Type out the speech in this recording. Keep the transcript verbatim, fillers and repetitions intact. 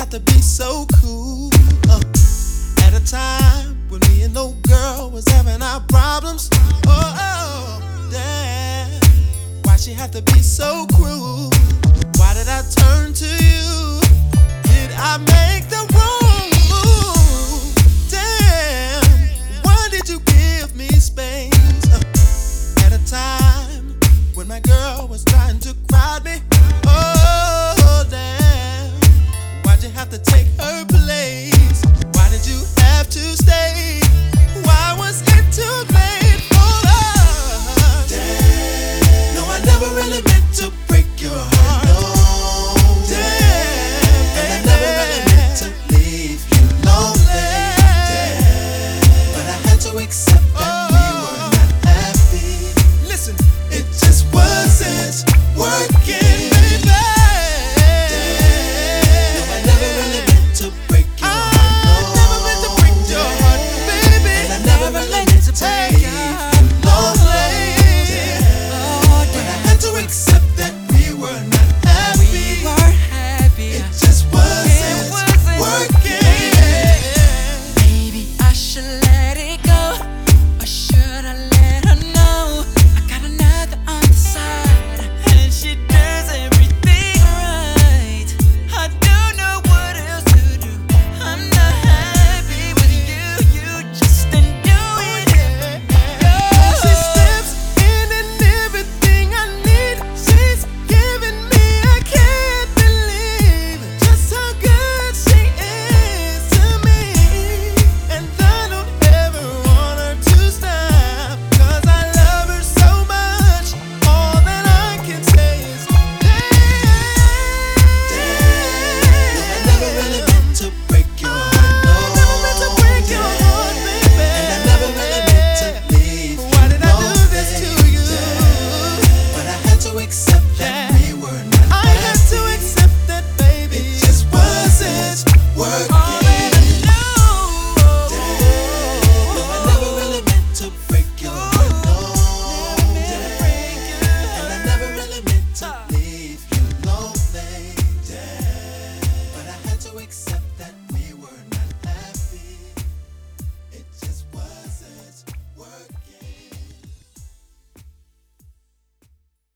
have to be so cool? Uh, at a time when me and no girl was having our problems. Oh, oh, damn. Why she have to be so cruel? Why did I turn to you? Did I make the wrong move? Damn. Why did you give me space? Uh, at a time